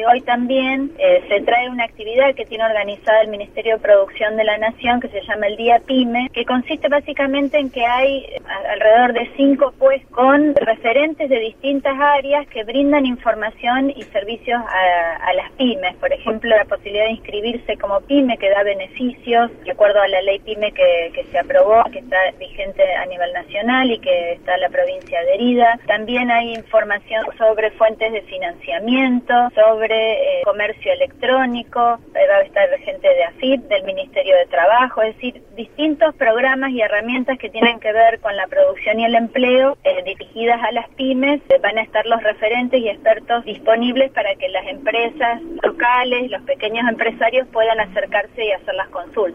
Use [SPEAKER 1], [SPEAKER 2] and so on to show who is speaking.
[SPEAKER 1] que hoy también se trae una actividad que tiene organizada el Ministerio de Producción de la Nación, que se llama el Día PYME, que consiste básicamente en que hay alrededor de 5 puestos con referentes de distintas áreas que brindan información y servicios a las pymes. Por ejemplo, la posibilidad de inscribirse como pyme, que da beneficios, de acuerdo a la ley PYME que se aprobó, que está vigente a nivel nacional y que está la provincia adherida. También hay información sobre fuentes de financiamiento, sobre comercio electrónico, va a estar gente de AFIP, del Ministerio de Trabajo, es decir, distintos programas y herramientas que tienen que ver con la producción y el empleo dirigidas a las pymes. Van a estar los referentes y expertos disponibles para que las empresas locales, los pequeños empresarios puedan acercarse y hacer las consultas.